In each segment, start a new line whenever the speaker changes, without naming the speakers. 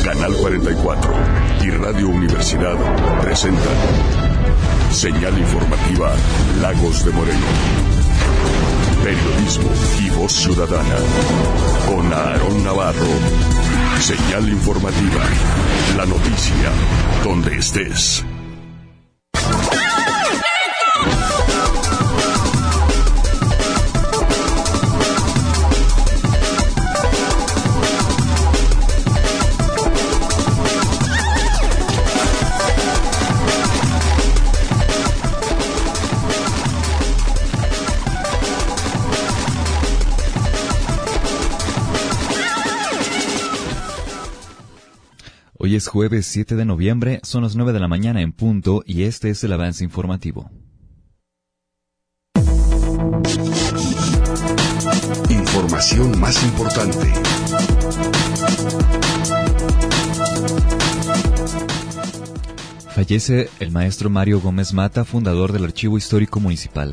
Canal 44 y Radio Universidad presentan Señal Informativa Lagos de Moreno. Periodismo y voz ciudadana. Con Aarón Navarro. Señal Informativa. La noticia donde estés.
Hoy es jueves 7 de noviembre, son las 9 de la mañana en punto y este es el avance informativo.
Información más importante.
Fallece el maestro Mario Gómez Mata, fundador del Archivo Histórico Municipal.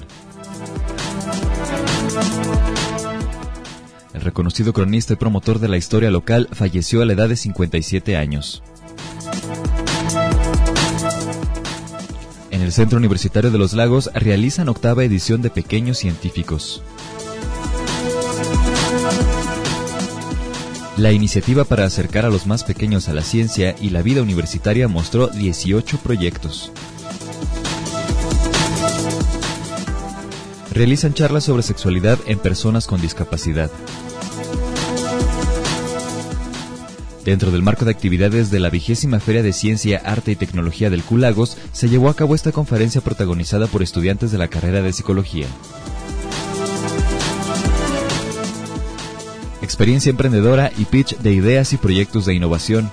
El reconocido cronista y promotor de la historia local falleció a la edad de 57 años. En el Centro Universitario de Los Lagos realizan octava edición de Pequeños Científicos. La iniciativa para acercar a los más pequeños a la ciencia y la vida universitaria mostró 18 proyectos. Realizan charlas sobre sexualidad en personas con discapacidad. Dentro del marco de actividades de la 20ª Feria de Ciencia, Arte y Tecnología del Q-Lagos, se llevó a cabo esta conferencia protagonizada por estudiantes de la carrera de Psicología. Experiencia emprendedora y pitch de ideas y proyectos de innovación.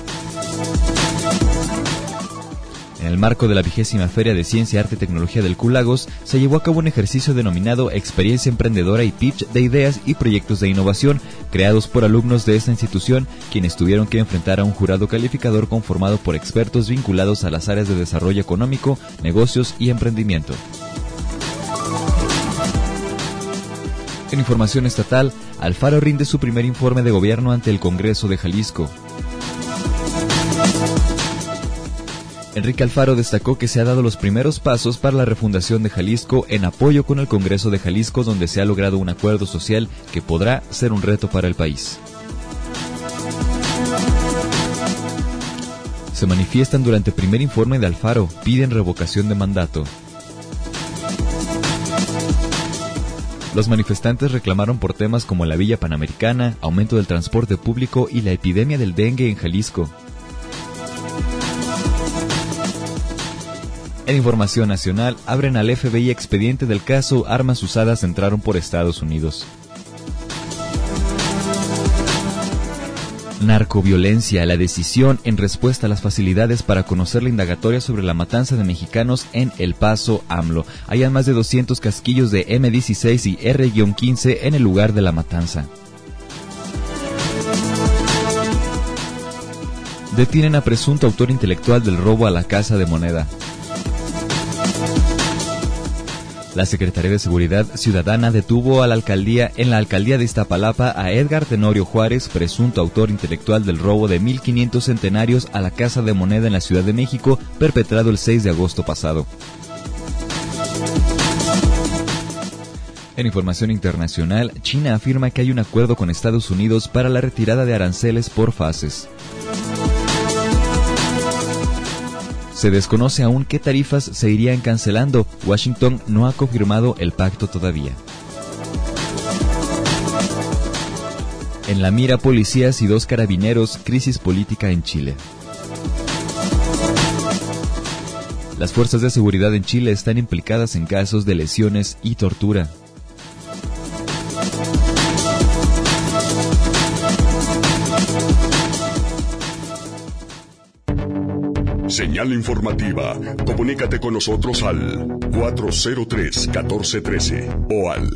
En el marco de la 20ª Feria de Ciencia, Arte y Tecnología del Q-Lagos, se llevó a cabo un ejercicio denominado Experiencia Emprendedora y Pitch de Ideas y Proyectos de Innovación, creados por alumnos de esta institución, quienes tuvieron que enfrentar a un jurado calificador conformado por expertos vinculados a las áreas de desarrollo económico, negocios y emprendimiento. En información estatal, Alfaro rinde su primer informe de gobierno ante el Congreso de Jalisco. Enrique Alfaro destacó que se ha dado los primeros pasos para la refundación de Jalisco en apoyo con el Congreso de Jalisco, donde se ha logrado un acuerdo social que podrá ser un reto para el país. Se manifiestan durante el primer informe de Alfaro, piden revocación de mandato. Los manifestantes reclamaron por temas como la Villa Panamericana, aumento del transporte público y la epidemia del dengue en Jalisco. En información nacional, abren al FBI expediente del caso Armas usadas entraron por Estados Unidos. Narcoviolencia, la decisión en respuesta a las facilidades para conocer la indagatoria sobre la matanza de mexicanos en El Paso, AMLO. Hayan más de 200 casquillos de M16 y R-15 en el lugar de la matanza. Detienen a presunto autor intelectual del robo a la Casa de Moneda. La Secretaría de Seguridad Ciudadana detuvo en la alcaldía de Iztapalapa a Edgar Tenorio Juárez, presunto autor intelectual del robo de 1,500 centenarios a la Casa de Moneda en la Ciudad de México, perpetrado el 6 de agosto pasado. En información internacional, China afirma que hay un acuerdo con Estados Unidos para la retirada de aranceles por fases. Se desconoce aún qué tarifas se irían cancelando. Washington no ha confirmado el pacto todavía. En la mira policías y 2 carabineros, crisis política en Chile. Las fuerzas de seguridad en Chile están implicadas en casos de lesiones y tortura.
Señal informativa. Comunícate con nosotros al 403-1413 o al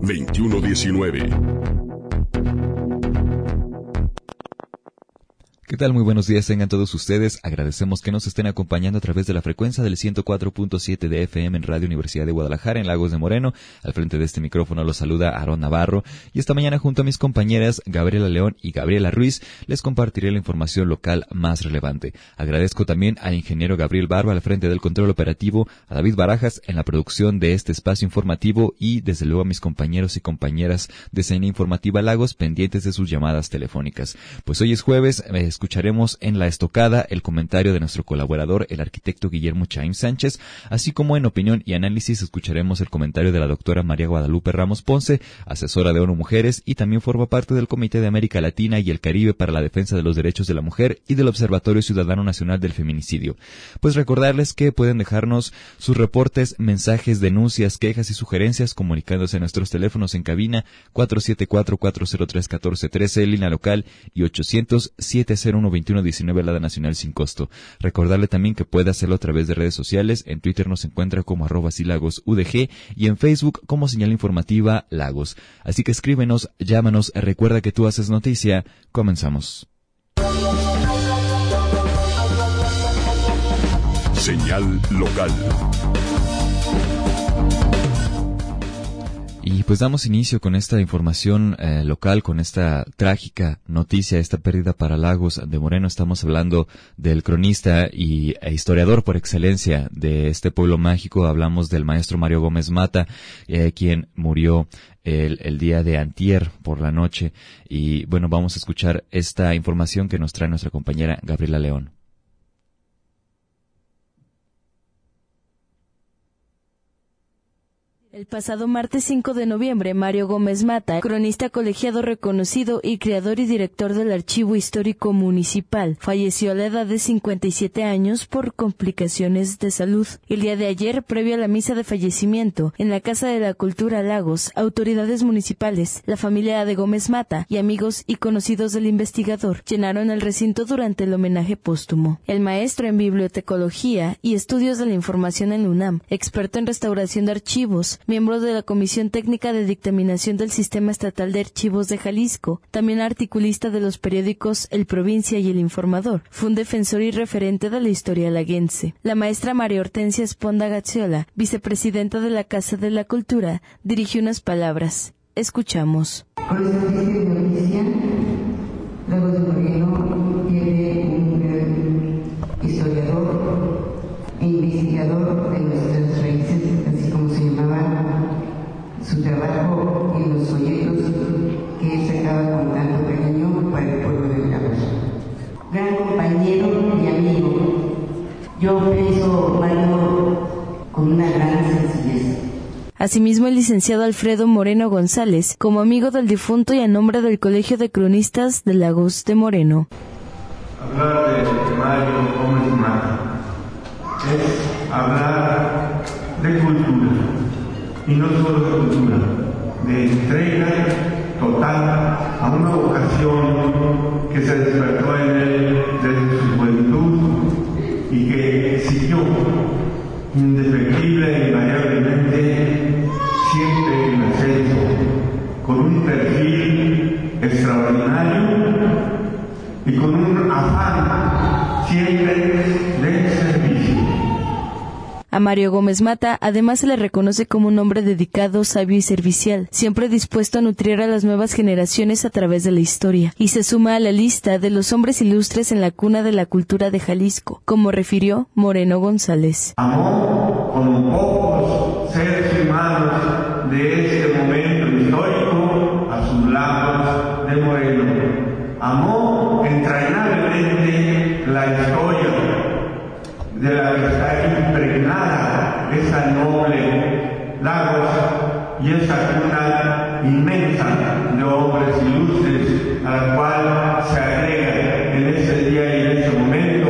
01800-701-2119.
¿Qué tal? Muy buenos días tengan todos ustedes. Agradecemos que nos estén acompañando a través de la frecuencia del 104.7 de FM en Radio Universidad de Guadalajara, en Lagos de Moreno. Al frente de este micrófono los saluda Aarón Navarro. Y esta mañana, junto a mis compañeras Gabriela León y Gabriela Ruiz, les compartiré la información local más relevante. Agradezco también al ingeniero Gabriel Barba al frente del control operativo, a David Barajas en la producción de este espacio informativo y, desde luego, a mis compañeros y compañeras de Escena Informativa Lagos, pendientes de sus llamadas telefónicas. Pues hoy es jueves, escucharemos en La Estocada el comentario de nuestro colaborador, el arquitecto Guillermo Chaim Sánchez, así como en Opinión y Análisis escucharemos el comentario de la doctora María Guadalupe Ramos Ponce, asesora de ONU Mujeres y también forma parte del Comité de América Latina y el Caribe para la Defensa de los Derechos de la Mujer y del Observatorio Ciudadano Nacional del Feminicidio. Pues recordarles que pueden dejarnos sus reportes, mensajes, denuncias, quejas y sugerencias comunicándose a nuestros teléfonos en cabina 474-403-1413, línea local, y 800-701-2119, alada nacional sin costo. Recordarle también que puede hacerlo a través de redes sociales. En Twitter nos encuentra como @silagosudg y en Facebook como Señal Informativa Lagos. Así que escríbenos, llámanos, recuerda que tú haces noticia. Comenzamos.
Señal local.
Y pues damos inicio con esta información local, con esta trágica noticia, esta pérdida para Lagos de Moreno. Estamos hablando del cronista e historiador por excelencia de este pueblo mágico. Hablamos del maestro Mario Gómez Mata, quien murió el día de antier por la noche. Y bueno, vamos a escuchar esta información que nos trae nuestra compañera Gabriela León.
El pasado martes 5 de noviembre, Mario Gómez Mata, cronista colegiado reconocido y creador y director del Archivo Histórico Municipal, falleció a la edad de 57 años por complicaciones de salud. El día de ayer, previo a la misa de fallecimiento, en la Casa de la Cultura Lagos, autoridades municipales, la familia de Gómez Mata y amigos y conocidos del investigador llenaron el recinto durante el homenaje póstumo. El maestro en bibliotecología y estudios de la información en la UNAM, experto en restauración de archivos, miembro de la Comisión Técnica de Dictaminación del Sistema Estatal de Archivos de Jalisco, también articulista de los periódicos El Provincia y El Informador. Fue un defensor y referente de la historia laguense. La maestra María Hortensia Esponda Gazziola, vicepresidenta de la Casa de la Cultura, dirigió unas palabras. Escuchamos.
Con esta triste noticia, Lagos de Moreno tiene un historiador e investigador de nuestras raíces, así como se llamaba su trabajo y los folletos que él sacaba con tanto cariño para el pueblo de Lagos. Gran compañero y amigo. Yo pienso Mario con una gran sencillez.
Asimismo, el licenciado Alfredo Moreno González, como amigo del difunto y a nombre del Colegio de Cronistas de Lagos de Moreno.
Hablar de Mario Gómez Mata es hablar de cultura, y no solo de cultura, de entrega total a una vocación que se despertó en él desde su juventud y que siguió indefectible e invariablemente siempre en ascenso, con un perfil extraordinario y con un afán siempre de servicio.
A Mario Gómez Mata, además, se le reconoce como un hombre dedicado, sabio y servicial, siempre dispuesto a nutrir a las nuevas generaciones a través de la historia, y se suma a la lista de los hombres ilustres en la cuna de la cultura de Jalisco, como refirió Moreno González.
Amó como pocos seres humanos de este momento histórico a sus Lagos de Moreno. Amó entrañablemente la historia de la que está impregnada esa noble Lagos y esa cuna inmensa de hombres ilustres a la cual se agrega en ese día y en ese momento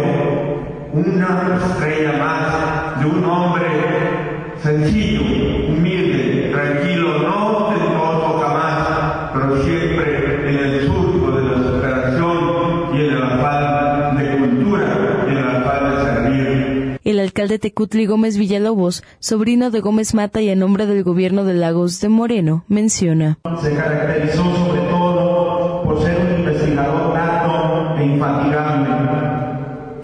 una estrella más de un hombre sencillo, humilde, tranquilo, no ostentoso jamás, pero siempre en el surco de la superación y en el afán de cultura y en el afán de servir.
El alcalde Tecutli Gómez Villalobos, sobrino de Gómez Mata y a nombre del gobierno de Lagos de Moreno, menciona:
se caracterizó sobre todo por ser un investigador nato e infatigable,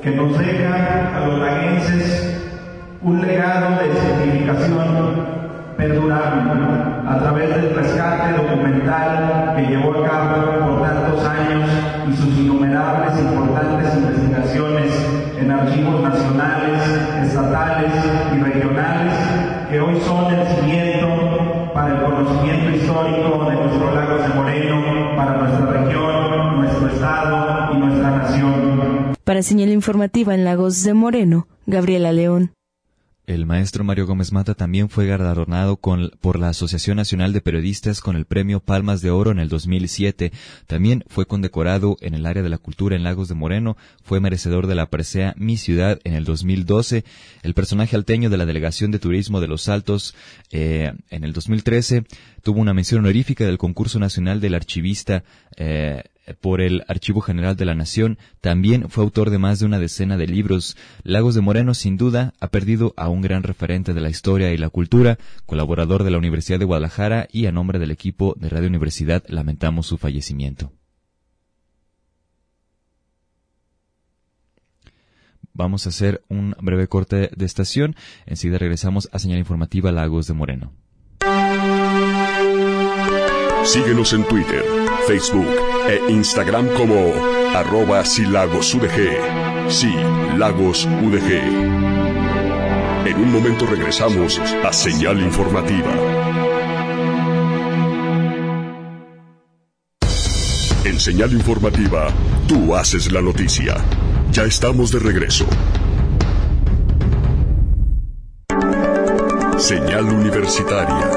que nos deja a los laguenses un legado de cientificación perdurable a través del rescate documental que llevó a cabo por tantos años y sus innumerables importantes investigaciones en archivos nacionales, estatales y regionales que hoy son el cimiento para el conocimiento histórico de nuestros lagos de Moreno, para nuestra región, nuestro estado y nuestra nación.
Para Señal Informativa en Lagos de Moreno, Gabriela León.
El maestro Mario Gómez Mata también fue galardonado por la Asociación Nacional de Periodistas con el premio Palmas de Oro en el 2007. También fue condecorado en el área de la cultura en Lagos de Moreno. Fue merecedor de la presea Mi Ciudad en el 2012. El personaje alteño de la Delegación de Turismo de Los Altos en el 2013 tuvo una mención honorífica del Concurso Nacional del Archivista por el Archivo General de la Nación. También fue autor de más de una decena de libros. Lagos de Moreno, sin duda, ha perdido a un gran referente de la historia y la cultura, colaborador de la Universidad de Guadalajara, y a nombre del equipo de Radio Universidad lamentamos su fallecimiento. Vamos a hacer un breve corte de estación. Enseguida regresamos a Señal Informativa Lagos de Moreno.
Síguenos en Twitter, Facebook e Instagram como @silagosudg. Sí, Lagos UDG. En un momento regresamos a Señal Informativa. En Señal Informativa, tú haces la noticia. Ya estamos de regreso. Señal Universitaria.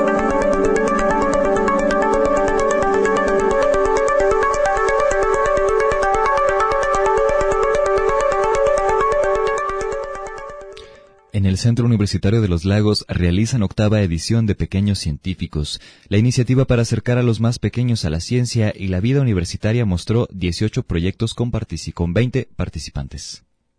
En el Centro Universitario de los Lagos realizan 8ª edición de Pequeños Científicos. La iniciativa para acercar a los más pequeños a la ciencia y la vida universitaria mostró 18 proyectos con 20 participantes.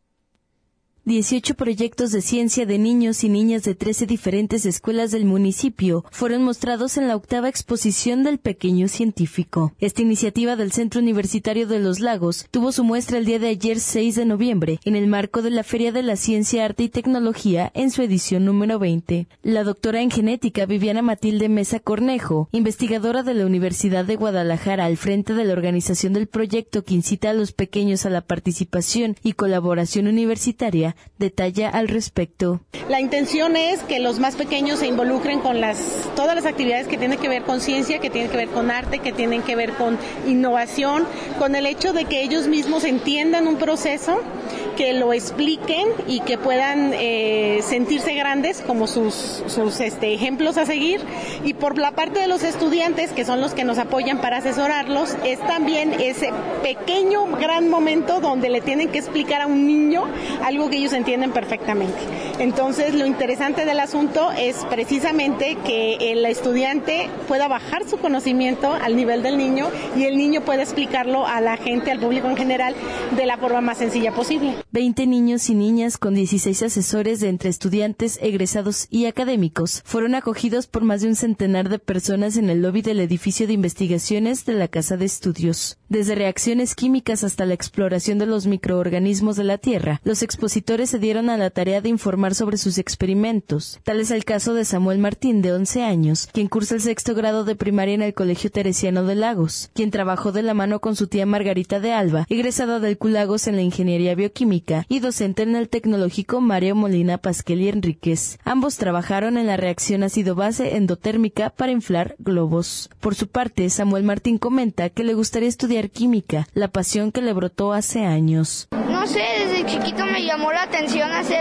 18 proyectos de ciencia de niños y niñas de 13 diferentes escuelas del municipio fueron mostrados en la 8ª exposición del Pequeño Científico. Esta iniciativa del Centro Universitario de los Lagos tuvo su muestra el día de ayer 6 de noviembre en el marco de la Feria de la Ciencia, Arte y Tecnología en su edición número 20. La doctora en genética Viviana Matilde Mesa Cornejo, investigadora de la Universidad de Guadalajara al frente de la organización del proyecto que incita a los pequeños a la participación y colaboración universitaria, detalla al respecto.
La intención es que los más pequeños se involucren con todas las actividades que tienen que ver con ciencia, que tienen que ver con arte, que tienen que ver con innovación, con el hecho de que ellos mismos entiendan un proceso, que lo expliquen y que puedan sentirse grandes como sus ejemplos a seguir. Y por la parte de los estudiantes, que son los que nos apoyan para asesorarlos, es también ese pequeño gran momento donde le tienen que explicar a un niño algo que ellos entienden perfectamente. Entonces, lo interesante del asunto es precisamente que el estudiante pueda bajar su conocimiento al nivel del niño y el niño pueda explicarlo a la gente, al público en general, de la forma más sencilla posible.
20 niños y niñas con 16 asesores de entre estudiantes, egresados y académicos fueron acogidos por más de un centenar de personas en el lobby del edificio de investigaciones de la Casa de Estudios. Desde reacciones químicas hasta la exploración de los microorganismos de la Tierra, los expositores se dieron a la tarea de informar sobre sus experimentos. Tal es el caso de Samuel Martín, de 11 años, quien cursa el 6º grado de primaria en el Colegio Teresiano de Lagos, quien trabajó de la mano con su tía Margarita de Alba, egresada del CULAGOS en la Ingeniería Bioquímica y docente en el Tecnológico Mario Molina Pasquel y Enríquez. Ambos trabajaron en la reacción ácido-base endotérmica para inflar globos. Por su parte, Samuel Martín comenta que le gustaría estudiar química, la pasión que le brotó hace años.
No sé, desde chiquito me llamó la atención hacer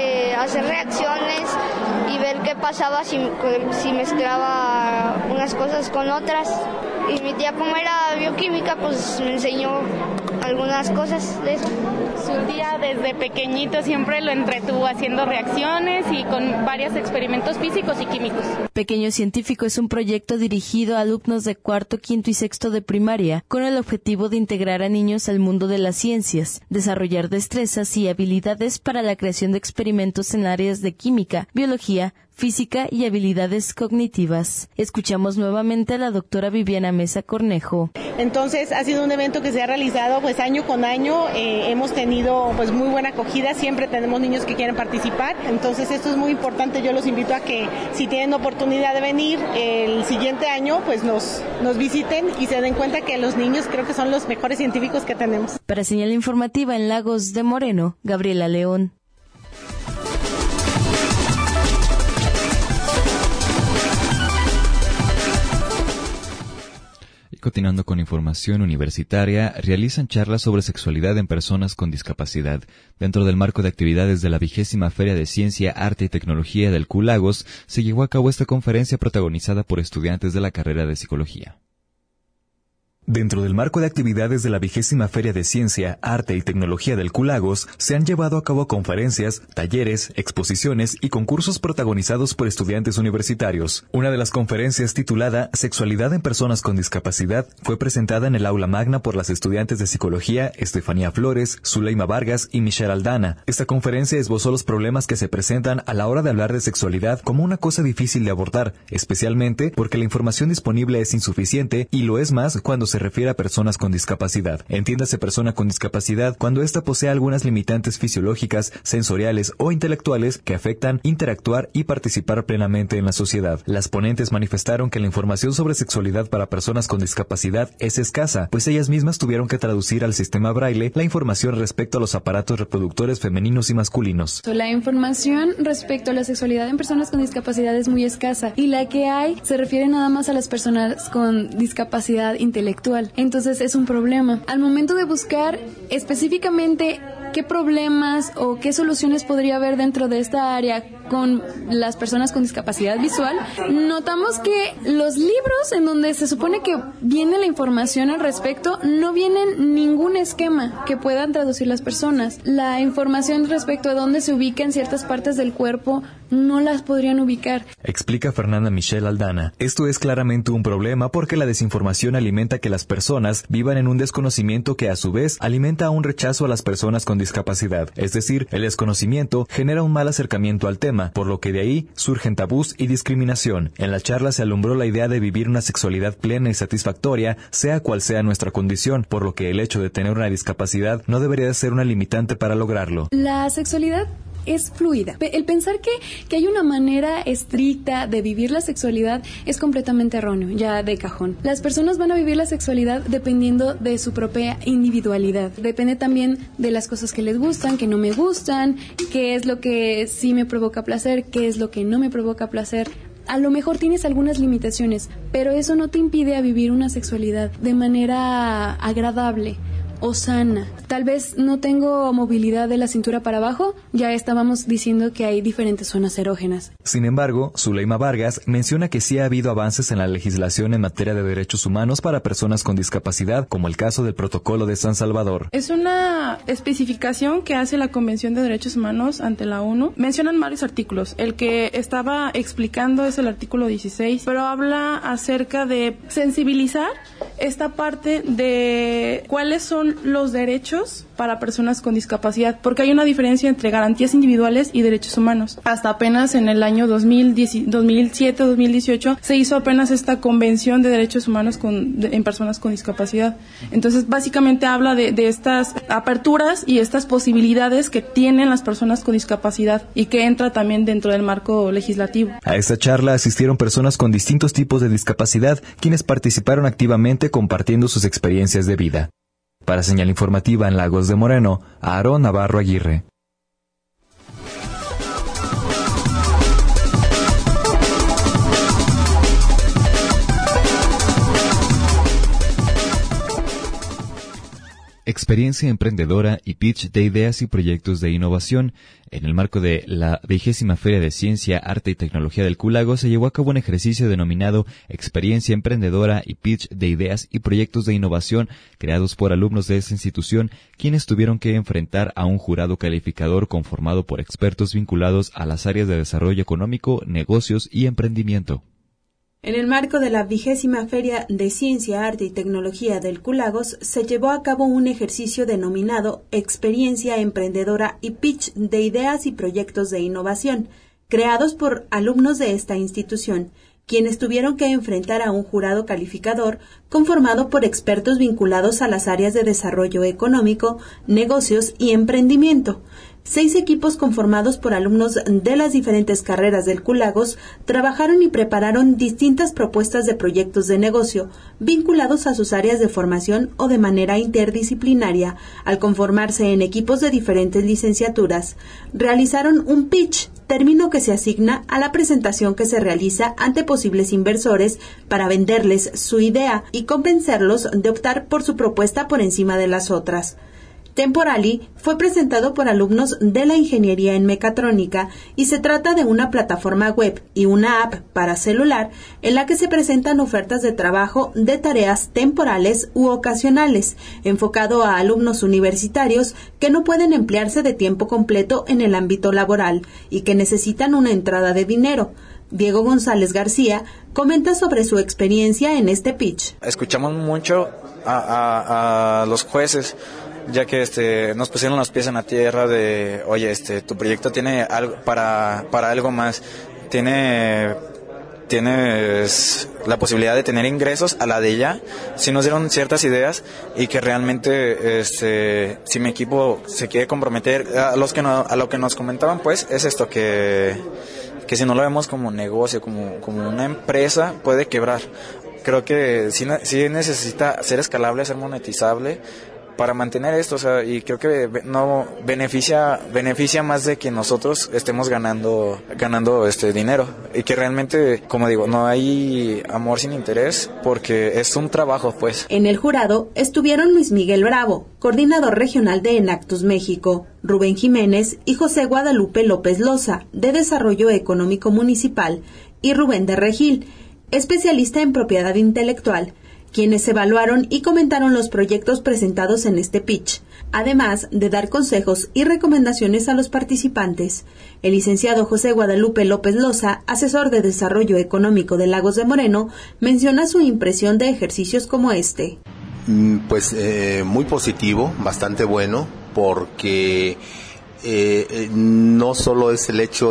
reacciones y ver qué pasaba si mezclaba unas cosas con otras. Y mi tía, como era bioquímica, pues me enseñó algunas cosas de eso.
Su tía desde pequeñito siempre lo entretuvo haciendo reacciones y con varios experimentos físicos y químicos.
Pequeño Científico es un proyecto dirigido a alumnos de 4., 5. y 6. de primaria, con el objetivo de integrar a niños al mundo de las ciencias, desarrollar destrezas y habilidades para la creación de experimentos en áreas de química, biología, física y habilidades cognitivas. Escuchamos nuevamente a la doctora Viviana Mesa Cornejo.
Entonces ha sido un evento que se ha realizado pues año con año, hemos tenido pues muy buena acogida, siempre tenemos niños que quieren participar, entonces esto es muy importante, yo los invito a que si tienen oportunidad de venir el siguiente año pues nos visiten y se den cuenta que los niños creo que son los mejores científicos que tenemos.
Para Señal Informativa en Lagos de Moreno, Gabriela León.
Continuando con información universitaria, realizan charlas sobre sexualidad en personas con discapacidad. Dentro del marco de actividades de la 20ª Feria de Ciencia, Arte y Tecnología del Q-Lagos, se llevó a cabo esta conferencia protagonizada por estudiantes de la carrera de Psicología.
Dentro del marco de actividades de la 20ª Feria de Ciencia, Arte y Tecnología del Q-Lagos, se han llevado a cabo conferencias, talleres, exposiciones y concursos protagonizados por estudiantes universitarios. Una de las conferencias, titulada Sexualidad en Personas con Discapacidad, fue presentada en el aula magna por las estudiantes de Psicología Estefanía Flores, Zuleima Vargas y Michelle Aldana. Esta conferencia esbozó los problemas que se presentan a la hora de hablar de sexualidad como una cosa difícil de abordar, especialmente porque la información disponible es insuficiente y lo es más cuando se refiere a personas con discapacidad. Entiéndase persona con discapacidad cuando ésta posee algunas limitantes fisiológicas, sensoriales o intelectuales que afectan interactuar y participar plenamente en la sociedad. Las ponentes manifestaron que la información sobre sexualidad para personas con discapacidad es escasa, pues ellas mismas tuvieron que traducir al sistema braille la información respecto a los aparatos reproductores femeninos y masculinos.
La información respecto a la sexualidad en personas con discapacidad es muy escasa y la que hay se refiere nada más a las personas con discapacidad intelectual. Entonces es un problema. Al momento de buscar específicamente qué problemas o qué soluciones podría haber dentro de esta área con las personas con discapacidad visual, notamos que los libros en donde se supone que viene la información al respecto, no vienen ningún esquema que puedan traducir las personas. La información respecto a dónde se ubican ciertas partes del cuerpo no las podrían ubicar.
Explica Fernanda Michelle Aldana. Esto es claramente un problema porque la desinformación alimenta que las personas vivan en un desconocimiento que a su vez alimenta un rechazo a las personas con discapacidad. Es decir, el desconocimiento genera un mal acercamiento al tema, por lo que de ahí surgen tabús y discriminación. En la charla se alumbró la idea de vivir una sexualidad plena y satisfactoria, sea cual sea nuestra condición, por lo que el hecho de tener una discapacidad no debería ser una limitante para lograrlo.
La sexualidad es fluida. El pensar que hay una manera estricta de vivir la sexualidad es completamente erróneo, ya de cajón. Las personas van a vivir la sexualidad dependiendo de su propia individualidad. Depende también de las cosas que les gustan, que no me gustan, qué es lo que sí me provoca placer, qué es lo que no me provoca placer. A lo mejor tienes algunas limitaciones, pero eso no te impide a vivir una sexualidad de manera agradable o sana. Tal vez no tengo movilidad de la cintura para abajo, ya estábamos diciendo que hay diferentes zonas erógenas.
Sin embargo, Zuleima Vargas menciona que sí ha habido avances en la legislación en materia de derechos humanos para personas con discapacidad, como el caso del Protocolo de San Salvador.
Es una especificación que hace la Convención de Derechos Humanos ante la ONU. Mencionan varios artículos. El que estaba explicando es el artículo 16, pero habla acerca de sensibilizar esta parte de cuáles son los derechos para personas con discapacidad, porque hay una diferencia entre garantías individuales y derechos humanos. Hasta apenas en el año 2007-2018 se hizo apenas esta Convención de Derechos Humanos en personas con discapacidad. Entonces, básicamente habla de estas aperturas y estas posibilidades que tienen las personas con discapacidad y que entra también dentro del marco legislativo.
A esta charla asistieron personas con distintos tipos de discapacidad, quienes participaron activamente compartiendo sus experiencias de vida. Para Señal Informativa en Lagos de Moreno, Aarón Navarro Aguirre.
Experiencia emprendedora y pitch de ideas y proyectos de innovación. En el marco de la 20ª Feria de Ciencia, Arte y Tecnología del Q-Lagos se llevó a cabo un ejercicio denominado Experiencia emprendedora y pitch de ideas y proyectos de innovación, creados por alumnos de esta institución, quienes tuvieron que enfrentar a un jurado calificador conformado por expertos vinculados a las áreas de desarrollo económico, negocios y emprendimiento.
En el marco de la 20ª Feria de Ciencia, Arte y Tecnología del Q-Lagos se llevó a cabo un ejercicio denominado Experiencia Emprendedora y Pitch de Ideas y Proyectos de Innovación, creados por alumnos de esta institución, quienes tuvieron que enfrentar a un jurado calificador conformado por expertos vinculados a las áreas de desarrollo económico, negocios y emprendimiento. 6 equipos conformados por alumnos de las diferentes carreras del CULAGOS trabajaron y prepararon distintas propuestas de proyectos de negocio vinculados a sus áreas de formación o de manera interdisciplinaria. Al conformarse en equipos de diferentes licenciaturas, realizaron un pitch, término que se asigna a la presentación que se realiza ante posibles inversores para venderles su idea y convencerlos de optar por su propuesta por encima de las otras. Temporally fue presentado por alumnos de la Ingeniería en Mecatrónica y se trata de una plataforma web y una app para celular en la que se presentan ofertas de trabajo de tareas temporales u ocasionales, enfocado a alumnos universitarios que no pueden emplearse de tiempo completo en el ámbito laboral y que necesitan una entrada de dinero. Diego González García comenta sobre su experiencia en este pitch.
Escuchamos mucho a los jueces, ya que nos pusieron los pies en la tierra de, oye, tu proyecto tiene algo para algo más, tienes la posibilidad de tener ingresos a la de ella. Sí nos dieron ciertas ideas y que realmente si mi equipo se quiere comprometer a lo que nos comentaban, pues es esto, que si no lo vemos como negocio, como una empresa, puede quebrar. Creo que sí necesita ser escalable, ser monetizable para mantener esto, y creo que no beneficia más de que nosotros estemos ganando dinero, y que realmente, como digo, no hay amor sin interés, porque es un trabajo, pues.
En el jurado estuvieron Luis Miguel Bravo, coordinador regional de Enactus México, Rubén Jiménez y José Guadalupe López Loza, de Desarrollo Económico Municipal, y Rubén de Regil, especialista en propiedad intelectual, quienes evaluaron y comentaron los proyectos presentados en este pitch, además de dar consejos y recomendaciones a los participantes. El licenciado José Guadalupe López Loza, asesor de Desarrollo Económico de Lagos de Moreno, menciona su impresión de ejercicios como este.
Pues muy positivo, bastante bueno, porque no solo es el hecho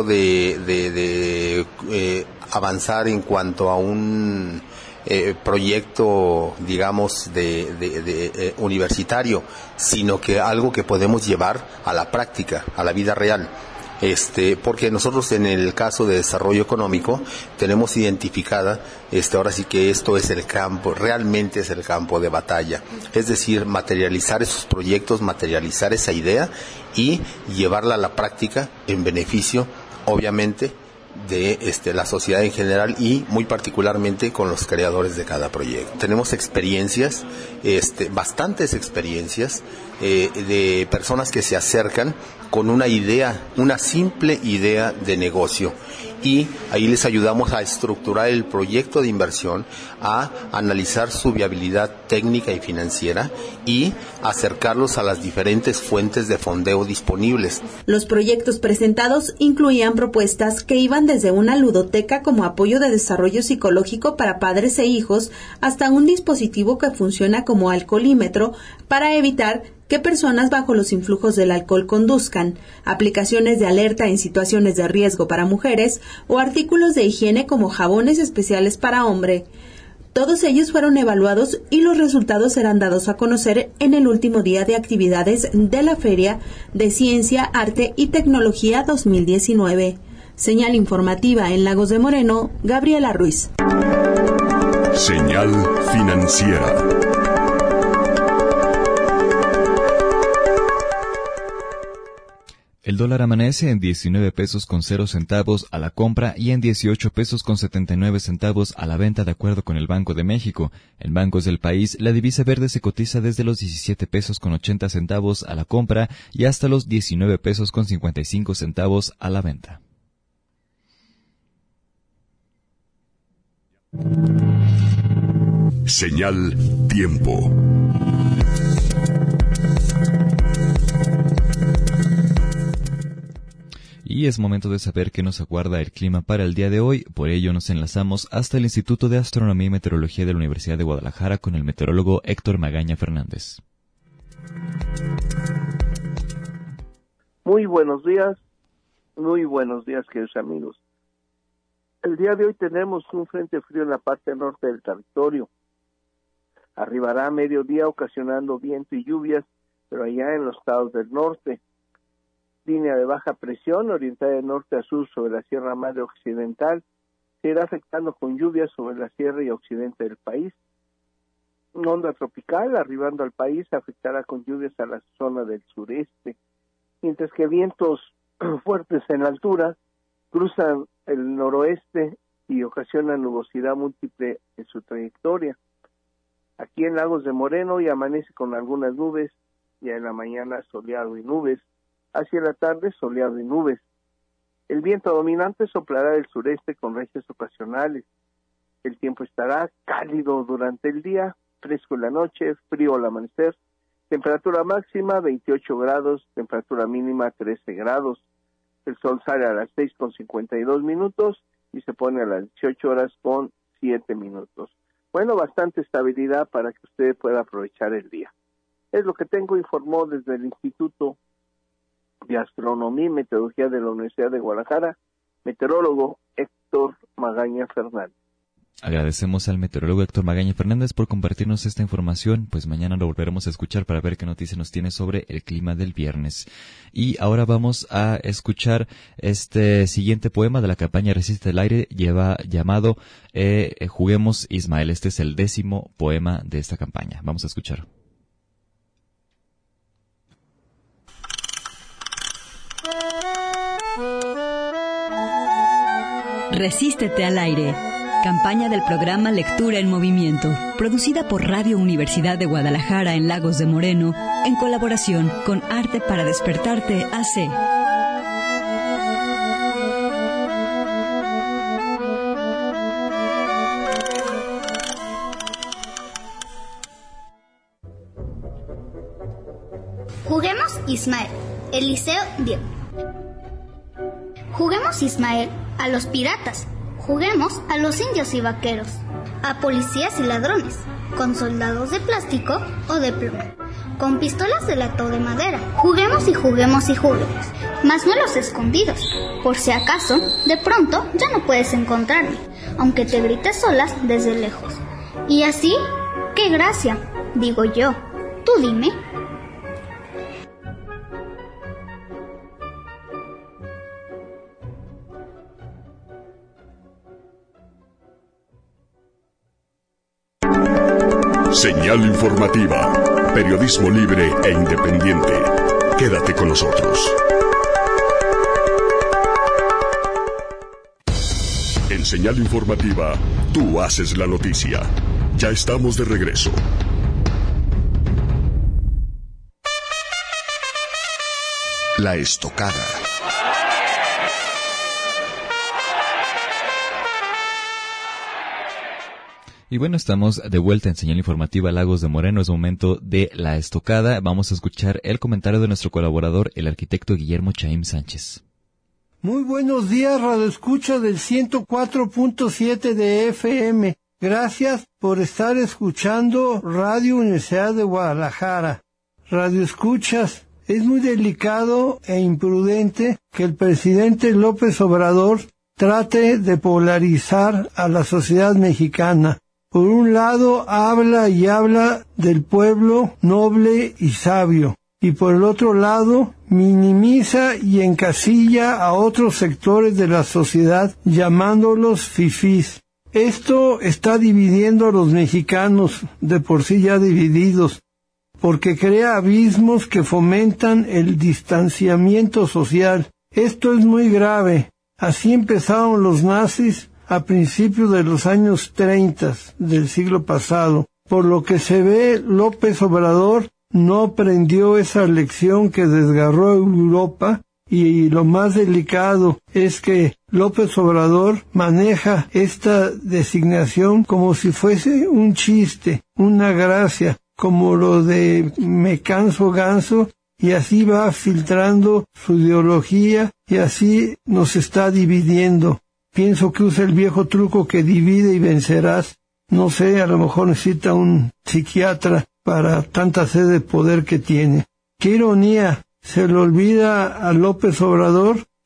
de avanzar en cuanto a un proyecto, digamos, de universitario, sino que algo que podemos llevar a la práctica, a la vida real. Porque nosotros en el caso de desarrollo económico tenemos identificada, ahora sí que esto es el campo, realmente es el campo de batalla, es decir, materializar esos proyectos, materializar esa idea y llevarla a la práctica en beneficio, obviamente, de la sociedad en general y muy particularmente con los creadores de cada proyecto. Tenemos experiencias, bastantes experiencias de personas que se acercan con una idea, una simple idea de negocio, y ahí les ayudamos a estructurar el proyecto de inversión, a analizar su viabilidad técnica y financiera y acercarlos a las diferentes fuentes de fondeo disponibles.
Los proyectos presentados incluían propuestas que iban desde una ludoteca como apoyo de desarrollo psicológico para padres e hijos hasta un dispositivo que funciona como alcoholímetro para evitar que personas bajo los influjos del alcohol conduzcan, aplicaciones de alerta en situaciones de riesgo para mujeres o artículos de higiene como jabones especiales para hombre. Todos ellos fueron evaluados y los resultados serán dados a conocer en el último día de actividades de la Feria de Ciencia, Arte y Tecnología 2019. Señal informativa en Lagos de Moreno, Gabriela Ruiz.
Señal financiera.
El dólar amanece en 19 pesos con 0 centavos a la compra y en 18 pesos con 79 centavos a la venta, de acuerdo con el Banco de México. En bancos del país, la divisa verde se cotiza desde los 17 pesos con 80 centavos a la compra y hasta los 19 pesos con 55 centavos a la venta.
Señal tiempo.
Y es momento de saber qué nos aguarda el clima para el día de hoy. Por ello nos enlazamos hasta el Instituto de Astronomía y Meteorología de la Universidad de Guadalajara con el meteorólogo Héctor Magaña Fernández.
Muy buenos días. Muy buenos días, queridos amigos. El día de hoy tenemos un frente frío en la parte norte del territorio. Arribará a mediodía ocasionando viento y lluvias, pero allá en los estados del norte. Línea de baja presión orientada de norte a sur sobre la Sierra Madre Occidental se irá afectando con lluvias sobre la sierra y occidente del país. Onda tropical arribando al país afectará con lluvias a la zona del sureste, mientras que vientos fuertes en altura cruzan el noroeste y ocasionan nubosidad múltiple en su trayectoria. Aquí en Lagos de Moreno hoy amanece con algunas nubes, ya en la mañana soleado y nubes, hacia la tarde soleado y nubes. El viento dominante soplará del sureste con rechas ocasionales. El tiempo estará cálido durante el día, fresco en la noche, frío al amanecer. Temperatura máxima 28 grados, temperatura mínima 13 grados. El sol sale a las 6:52 y se pone a las 18:07. Bueno, bastante estabilidad para que usted pueda aprovechar el día. Es lo que tengo, informó desde el Instituto de Astronomía y Meteorología de la Universidad de Guadalajara, meteorólogo Héctor Magaña Fernández.
Agradecemos al meteorólogo Héctor Magaña Fernández por compartirnos esta información. Pues mañana lo volveremos a escuchar para ver qué noticia nos tiene sobre el clima del viernes. Y ahora vamos a escuchar este siguiente poema de la campaña Resiste el Aire, llamado Juguemos Ismael. Este es el 10º poema de esta campaña. Vamos a escuchar.
Resístete al aire. Campaña del programa Lectura en Movimiento, producida por Radio Universidad de Guadalajara en Lagos de Moreno, en colaboración con Arte para Despertarte AC.
Juguemos Ismael, Eliseo Diego. Juguemos Ismael a los piratas. Juguemos a los indios y vaqueros, a policías y ladrones, con soldados de plástico o de plomo, con pistolas de lata o de madera. Juguemos y juguemos y juguemos, mas no a los escondidos, por si acaso, de pronto ya no puedes encontrarme, aunque te grites solas desde lejos. Y así, ¡qué gracia! Digo yo, tú dime.
Señal informativa, periodismo libre e independiente. Quédate con nosotros. En Señal informativa, tú haces la noticia. Ya estamos de regreso. La estocada.
Y bueno, estamos de vuelta en Señal Informativa Lagos de Moreno. Es momento de la estocada. Vamos a escuchar el comentario de nuestro colaborador, el arquitecto Guillermo Chaim Sánchez.
Muy buenos días, radioescucha del 104.7 de FM. Gracias por estar escuchando Radio Universidad de Guadalajara. Radioescuchas, es muy delicado e imprudente que el presidente López Obrador trate de polarizar a la sociedad mexicana. Por un lado habla y habla del pueblo noble y sabio, y por el otro lado minimiza y encasilla a otros sectores de la sociedad llamándolos fifís. Esto está dividiendo a los mexicanos, de por sí ya divididos, porque crea abismos que fomentan el distanciamiento social. Esto es muy grave. Así empezaron los nazis a principios de los años 30 del siglo pasado. Por lo que se ve, López Obrador no aprendió esa lección que desgarró Europa, y lo más delicado es que López Obrador maneja esta designación como si fuese un chiste, una gracia, como lo de me canso ganso, y así va filtrando su ideología y así nos está dividiendo. Pienso que usa el viejo truco que divide y vencerás. No sé, a lo mejor necesita un psiquiatra para tanta sed de poder que tiene. ¡Qué ironía! Se le olvida a López Obrador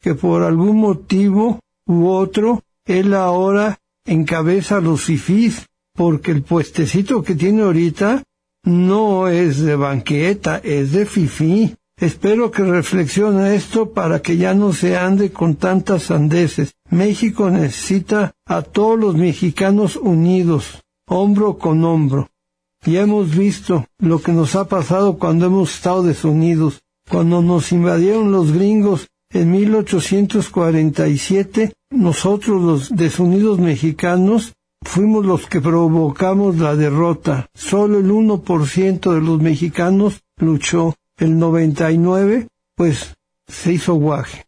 que por algún motivo u otro, él ahora encabeza los fifís, porque el puestecito que tiene ahorita no es de banqueta, es de fifí. Espero que reflexione esto para que ya no se ande con tantas sandeces. México necesita a todos los mexicanos unidos, hombro con hombro. Ya hemos visto lo que nos ha pasado cuando hemos estado desunidos. Cuando nos invadieron los gringos en 1847, nosotros los desunidos mexicanos fuimos los que provocamos la derrota. Solo el 1% de los mexicanos luchó. El 99%, pues, se hizo guaje.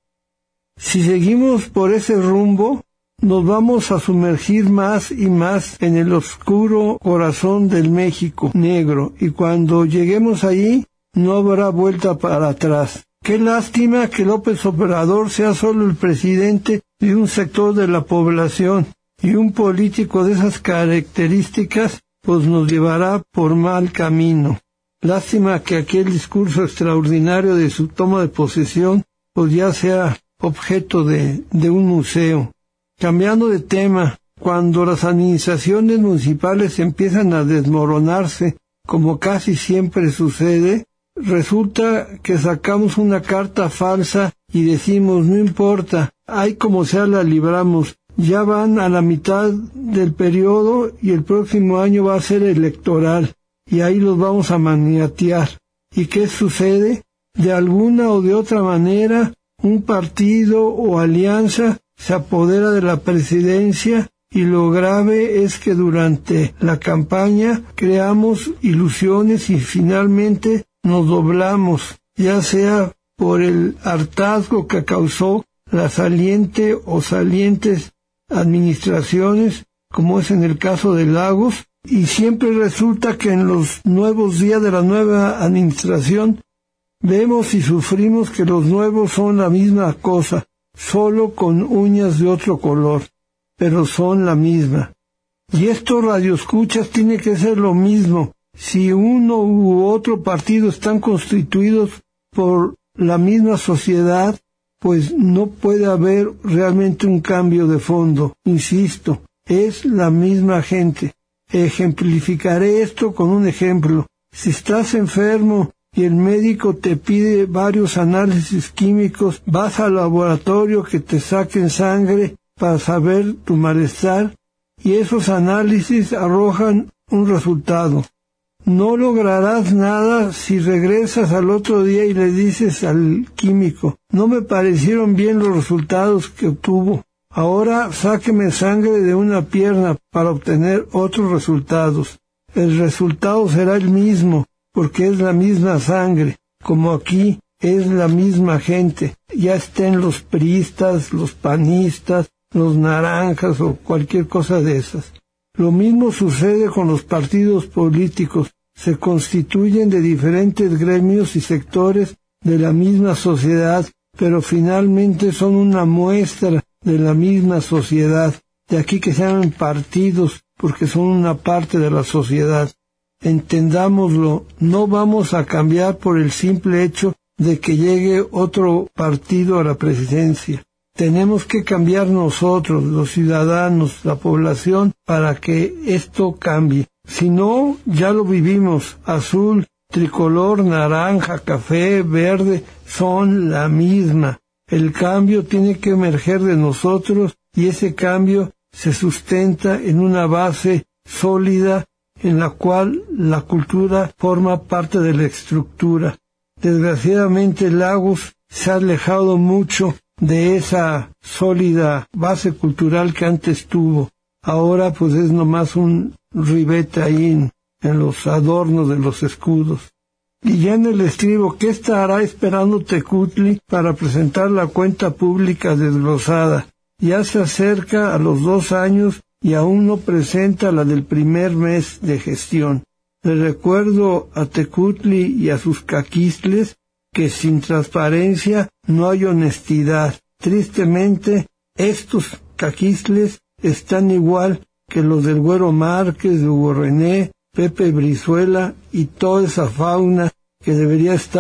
Si seguimos por ese rumbo, nos vamos a sumergir más y más en el oscuro corazón del México negro, y cuando lleguemos allí, no habrá vuelta para atrás. Qué lástima que López Obrador sea solo el presidente de un sector de la población, y un político de esas características, pues nos llevará por mal camino. Lástima que aquel discurso extraordinario de su toma de posesión, pues ya sea objeto de un museo. Cambiando de tema, cuando las administraciones municipales empiezan a desmoronarse, como casi siempre sucede, resulta que sacamos una carta falsa y decimos, no importa, ahí como sea la libramos. Ya van a la mitad del periodo y el próximo año va a ser electoral, y ahí los vamos a maniatear. ¿Y qué sucede? De alguna o de otra manera, un partido o alianza se apodera de la presidencia, y lo grave es que durante la campaña creamos ilusiones y finalmente nos doblamos, ya sea por el hartazgo que causó la saliente o salientes administraciones, como es en el caso de Lagos, y siempre resulta que en los nuevos días de la nueva administración vemos y sufrimos que los nuevos son la misma cosa, solo con uñas de otro color, pero son la misma. Y estos radioescuchas tiene que ser lo mismo. Si uno u otro partido están constituidos por la misma sociedad, pues no puede haber realmente un cambio de fondo. Insisto, es la misma gente. Ejemplificaré esto con un ejemplo. Si estás enfermo y el médico te pide varios análisis químicos, vas al laboratorio que te saquen sangre para saber tu malestar, y esos análisis arrojan un resultado. No lograrás nada si regresas al otro día y le dices al químico, no me parecieron bien los resultados que obtuvo. Ahora sáqueme sangre de una pierna para obtener otros resultados. El resultado será el mismo, porque es la misma sangre, como aquí es la misma gente. Ya estén los priistas, los panistas, los naranjas o cualquier cosa de esas. Lo mismo sucede con los partidos políticos. Se constituyen de diferentes gremios y sectores de la misma sociedad, pero finalmente son una muestra de la misma sociedad. De aquí que se llaman partidos, porque son una parte de la sociedad. Entendámoslo, no vamos a cambiar por el simple hecho de que llegue otro partido a la presidencia. Tenemos que cambiar nosotros, los ciudadanos, la población, para que esto cambie. Si no, ya lo vivimos. Azul, tricolor, naranja, café, verde, son la misma. El cambio tiene que emerger de nosotros, y ese cambio se sustenta en una base sólida en la cual la cultura forma parte de la estructura. Desgraciadamente Lagos se ha alejado mucho de esa sólida base cultural que antes tuvo. Ahora pues es nomás un ribete ahí en los adornos de los escudos. Y ya en el estribo, ¿qué estará esperando Tecutli para presentar la cuenta pública desglosada? Ya se acerca a los 2 años y aún no presenta la del primer mes de gestión. Le recuerdo a Tecutli y a sus caquistles que sin transparencia no hay honestidad. Tristemente, estos caquistles están igual que los del Güero Márquez, de Hugo René, Pepe Brizuela y toda esa fauna que debería estar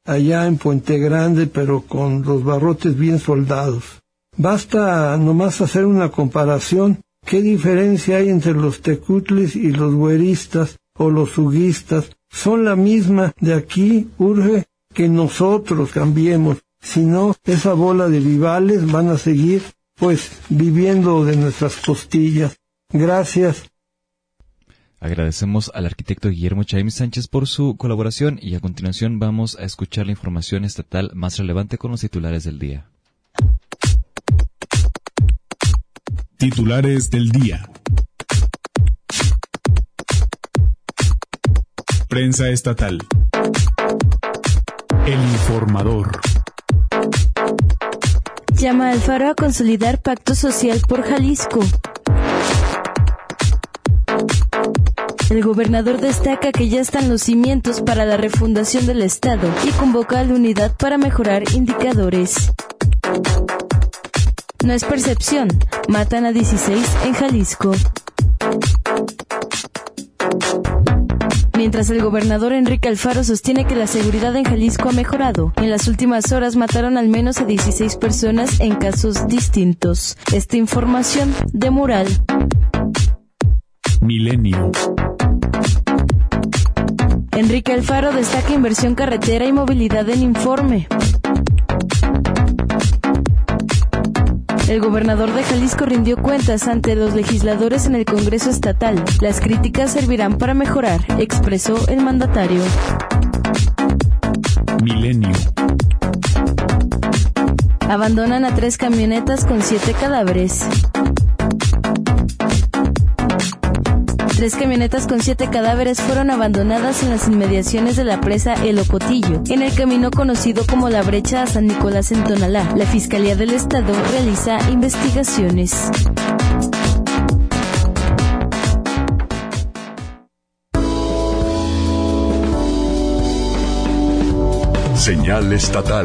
allá en Puente Grande, pero con los barrotes bien soldados. Basta nomás hacer una comparación. ¿Qué diferencia hay entre los tecutlis y los güeristas o los huguistas? Son la misma. De aquí urge que nosotros cambiemos. Si no, esa bola de vivales van a seguir, pues, viviendo de nuestras costillas. Gracias.
Agradecemos al arquitecto Guillermo Chaim Sánchez por su colaboración y a continuación vamos a escuchar la información estatal más relevante con los titulares del día.
Titulares del día. Prensa estatal. El Informador.
Llama Alfaro a consolidar pacto social por Jalisco. El gobernador destaca que ya están los cimientos para la refundación del Estado y convoca a la unidad para mejorar indicadores. No es percepción, matan a 16 en Jalisco. Mientras el gobernador Enrique Alfaro sostiene que la seguridad en Jalisco ha mejorado, en las últimas horas mataron al menos a 16 personas en casos distintos. Esta información de Mural.
Milenio.
Enrique Alfaro destaca inversión carretera y movilidad en informe. El gobernador de Jalisco rindió cuentas ante los legisladores en el Congreso Estatal. Las críticas servirán para mejorar, expresó el mandatario.
Milenio.
Abandonan a 3 camionetas con 7 cadáveres. 3 camionetas con 7 cadáveres fueron abandonadas en las inmediaciones de la presa El Ocotillo, en el camino conocido como la brecha a San Nicolás en Tonalá. La Fiscalía del Estado realiza investigaciones.
Señal estatal.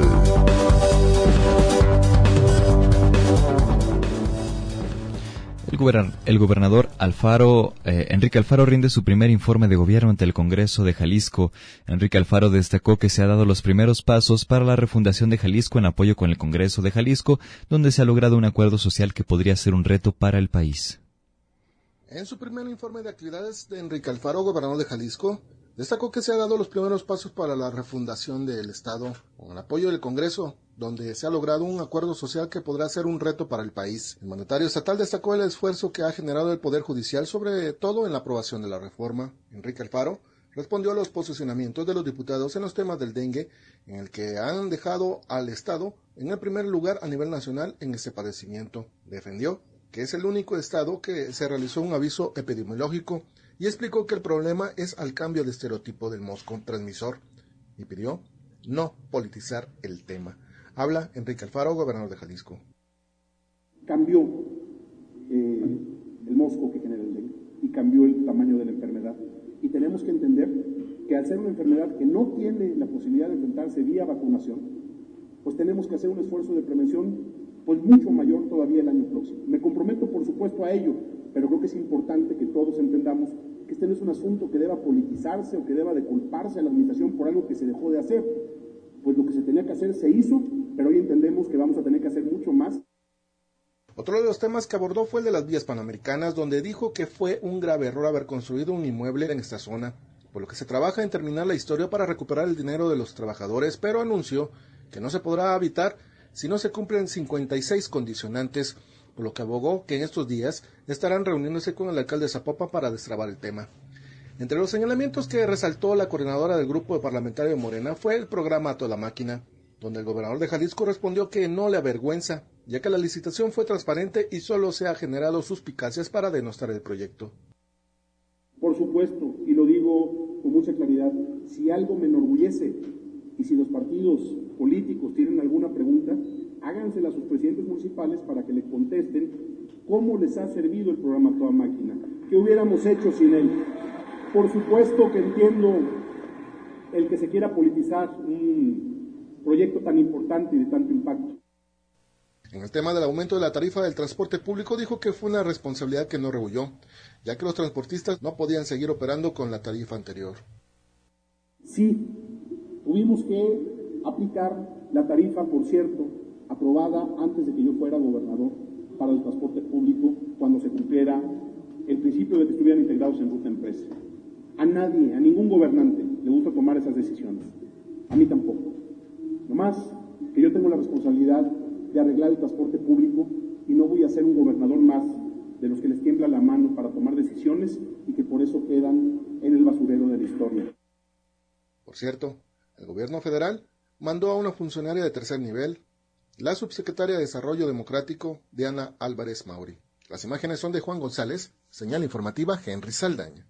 El gobernador Enrique Alfaro rinde su primer informe de gobierno ante el Congreso de Jalisco. Enrique Alfaro destacó que se han dado los primeros pasos para la refundación de Jalisco en apoyo con el Congreso de Jalisco, donde se ha logrado un acuerdo social que podría ser un reto para el país.
En su primer informe de actividades de Enrique Alfaro, gobernador de Jalisco, destacó que se han dado los primeros pasos para la refundación del Estado con el apoyo del Congreso, donde se ha logrado un acuerdo social que podrá ser un reto para el país. El mandatario estatal destacó el esfuerzo que ha generado el Poder Judicial, sobre todo en la aprobación de la reforma. Enrique Alfaro respondió a los posicionamientos de los diputados en los temas del dengue, en el que han dejado al Estado en el primer lugar a nivel nacional en este padecimiento. Defendió que es el único Estado que se realizó un aviso epidemiológico y explicó que el problema es al cambio de estereotipo del mosco transmisor y pidió no politizar el tema. Habla Enrique Alfaro, gobernador de Jalisco.
Cambió el mosco que genera el dengue y cambió el tamaño de la enfermedad. Y tenemos que entender que al ser una enfermedad que no tiene la posibilidad de enfrentarse vía vacunación, pues tenemos que hacer un esfuerzo de prevención pues mucho mayor todavía el año próximo. Me comprometo, por supuesto, a ello, pero creo que es importante que todos entendamos que este no es un asunto que deba politizarse o que deba de culparse a la administración por algo que se dejó de hacer. Pues lo que se tenía que hacer se hizo, pero hoy entendemos que vamos a tener que hacer mucho más.
Otro de los temas que abordó fue el de las vías panamericanas, donde dijo que fue un grave error haber construido un inmueble en esta zona, por lo que se trabaja en terminar la historia para recuperar el dinero de los trabajadores, pero anunció que no se podrá habitar si no se cumplen 56 condicionantes, por lo que abogó que en estos días estarán reuniéndose con el alcalde de Zapopan para destrabar el tema. Entre los señalamientos que resaltó la coordinadora del grupo parlamentario de Morena fue el programa A Toda Máquina, donde el gobernador de Jalisco respondió que no le avergüenza, ya que la licitación fue transparente y solo se ha generado suspicacias para denostar el proyecto.
Por supuesto, y lo digo con mucha claridad, si algo me enorgullece y si los partidos políticos tienen alguna pregunta, hágansela a sus presidentes municipales para que le contesten cómo les ha servido el programa A Toda Máquina, qué hubiéramos hecho sin él. Por supuesto que entiendo el que se quiera politizar un proyecto tan importante y de tanto impacto.
En el tema del aumento de la tarifa del transporte público, dijo que fue una responsabilidad que no rehuyó, ya que los transportistas no podían seguir operando con la tarifa anterior.
Sí, tuvimos que aplicar la tarifa, por cierto, aprobada antes de que yo fuera gobernador para el transporte público cuando se cumpliera el principio de que estuvieran integrados en ruta empresa. A nadie, a ningún gobernante le gusta tomar esas decisiones. A mí tampoco. Nomás que yo tengo la responsabilidad de arreglar el transporte público y no voy a ser un gobernador más de los que les tiembla la mano para tomar decisiones y que por eso quedan en el basurero de la historia.
Por cierto, el gobierno federal mandó a una funcionaria de tercer nivel, la subsecretaria de Desarrollo Democrático, Diana Álvarez Mauri. Las imágenes son de Juan González, señal informativa Henry Saldaña.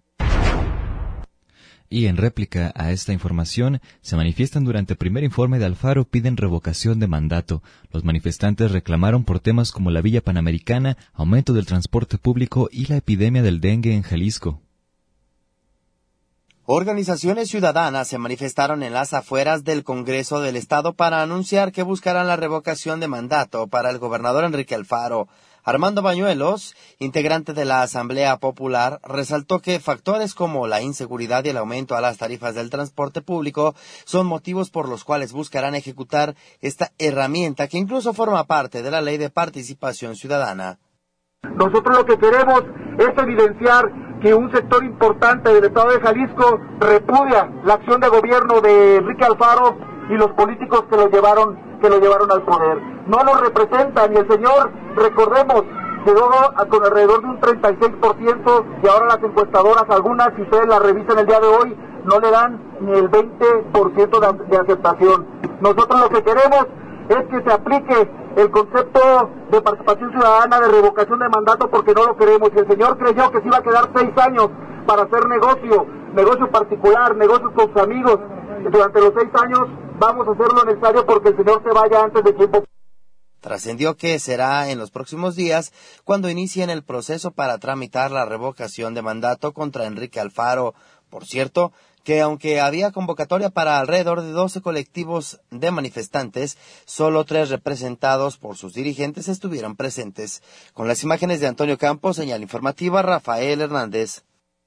Y en réplica a esta información, se manifiestan durante el primer informe de Alfaro, piden revocación de mandato. Los manifestantes reclamaron por temas como la Villa Panamericana, aumento del transporte público y la epidemia del dengue en Jalisco.
Organizaciones ciudadanas se manifestaron en las afueras del Congreso del Estado para anunciar que buscarán la revocación de mandato para el gobernador Enrique Alfaro. Armando Bañuelos, integrante de la Asamblea Popular, resaltó que factores como la inseguridad y el aumento a las tarifas del transporte público son motivos por los cuales buscarán ejecutar esta herramienta que incluso forma parte de la Ley de Participación Ciudadana.
Nosotros lo que queremos es evidenciar que un sector importante del estado de Jalisco repudia la acción de gobierno de Enrique Alfaro y los políticos que lo llevaron al poder. No lo representan y el señor, recordemos, quedó con alrededor de un 36% y ahora las encuestadoras, algunas, si ustedes las revisan el día de hoy, no le dan ni el 20% de aceptación. Nosotros lo que queremos es que se aplique el concepto de participación ciudadana, de revocación de mandato, porque no lo queremos. Y el señor creyó que se iba a quedar 6 años para hacer negocio particular, negocios con sus amigos. Durante los 6 años vamos a hacer lo necesario porque el señor se vaya antes de tiempo.
Trascendió que será en los próximos días cuando inicien el proceso para tramitar la revocación de mandato contra Enrique Alfaro. Por cierto, que aunque había convocatoria para alrededor de 12 colectivos de manifestantes, solo 3 representados por sus dirigentes estuvieron presentes. Con las imágenes de Antonio Campos, señal informativa Rafael Hernández.